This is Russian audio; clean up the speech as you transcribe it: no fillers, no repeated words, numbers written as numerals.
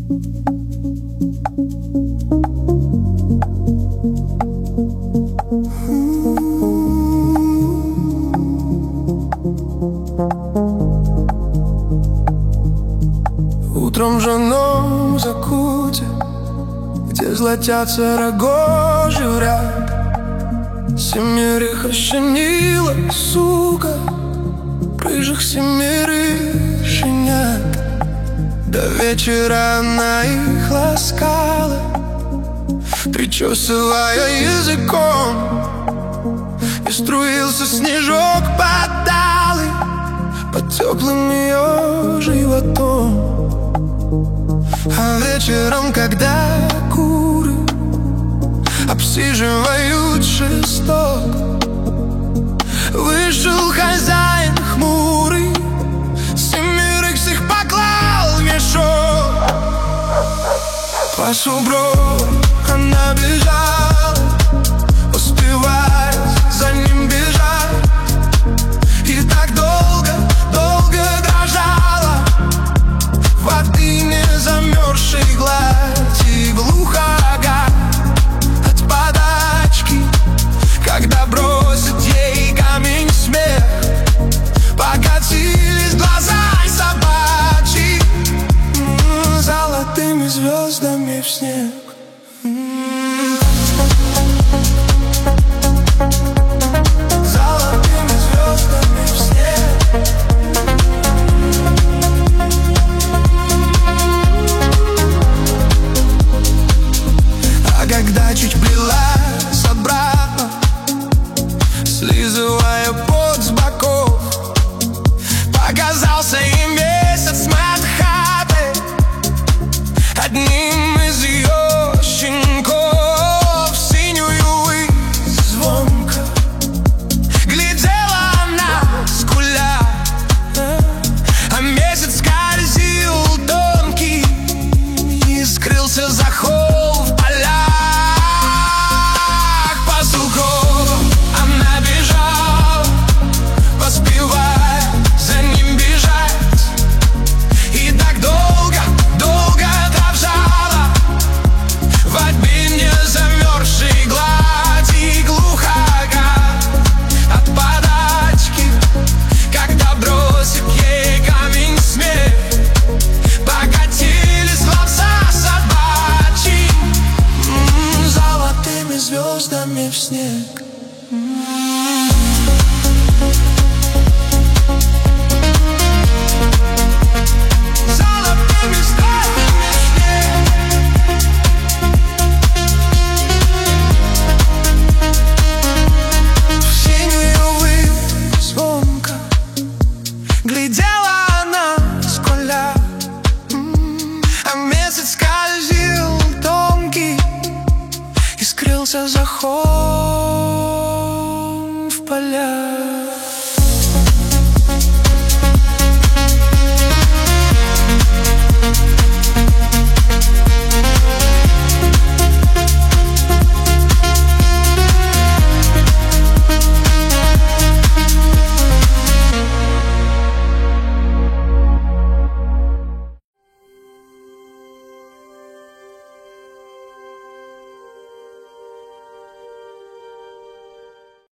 Утром в женом закуте, где златятся рогожи в ряд, семерых ощенила, сука, рыжих семерых щенят. До вечера она их ласкала, причесывая языком, и струился снежок под далы, под теплым ее животом. А вечером, когда куры обсиживают шесток, вышел хозяин хмурый, семерых всех поклал в мешок. По сугробам она бежала,